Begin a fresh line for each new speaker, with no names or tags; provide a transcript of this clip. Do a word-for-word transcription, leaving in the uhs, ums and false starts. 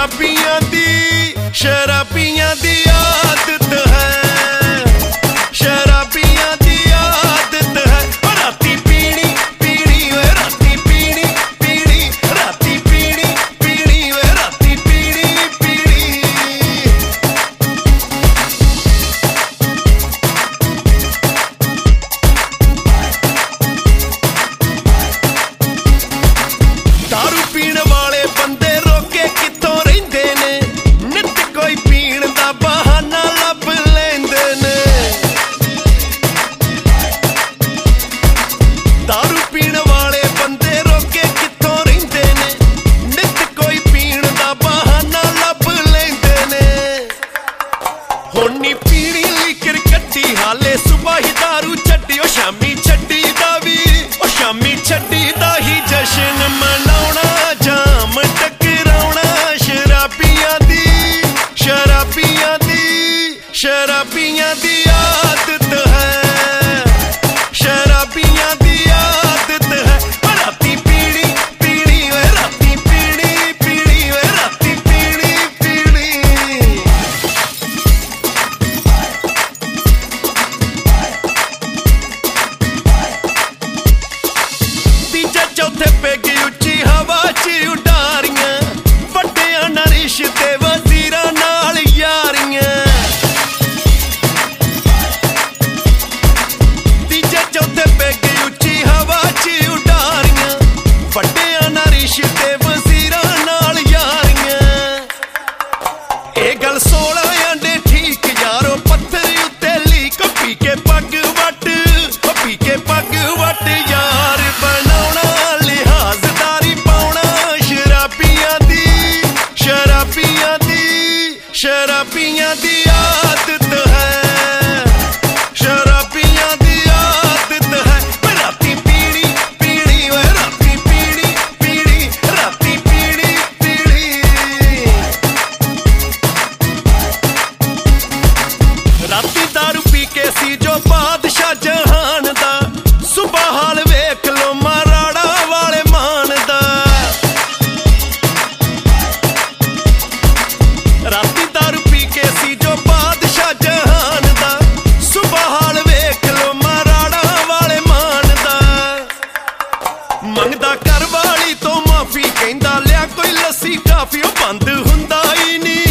शराबियां दी शराबियां दी आदत है, शराबियां दी आदत है। राती पीनी पीनी वे राती पीनी पीनी राती पीनी पीनी वे राती पीनी पीनी। दारू पीण वाले बंदे रोके कितों रहिंदे ने, नित कोई पीण दा बहाना लभ लैंदे ने। दारू पीण वाले बंदे रोके कितों रहिंदे ने, नित कोई पीण दा बहाना लभ लैंदे ने। हुण नी पीणी लीकर कट्टी हाले सुबह ही दारू छड्डी, ओ शामी छड्डी दा वी ओ शामी छड्डी दा ही जशन मनाउणा जाम टकराउणा। शराबियां दी शराबियां दी शराबियां दी आदत है, शराबियां दी आदत है। राती पीनी पीनी वे राती पीनी पीनी वे राती पीनी पीनी। तीजे चौथे पेगी उच्ची हवा च उडारियां, वड्डियां ना रिश्ते वजीरां नाल यारियां। तीजे चौथे पेगी उच्ची हवा च उडारियां, वड्डियां ना रिश्ते वजीरां नाल यारियां। ए गल सोलह आंडे ठीक यारो पत्थर उत्ते लीक, पी के पग वट पी के पग वट यार बनाउणा लिहाजदारी पाउणा। शराबियां दी शराबियां दी शराबियां दी आदत है, शराबियां दी आदत है। राती पीनी पीनी वे राती पीनी पीनी राती पीनी पीनी। राती दारू पी के सी जो बादशाह जहान दा, सुबह हाल वेख लो मराड़ा वाले मान दा। राती दारू पी के सी जो बादशाह जहान दा, सुबह हाल वेख लो मराड़ा वाले मान दा। मंगदा घर वाली तो माफी कहंदा लिया कोई लस्सी काफी, ओ बंद हुंदा ही नहीं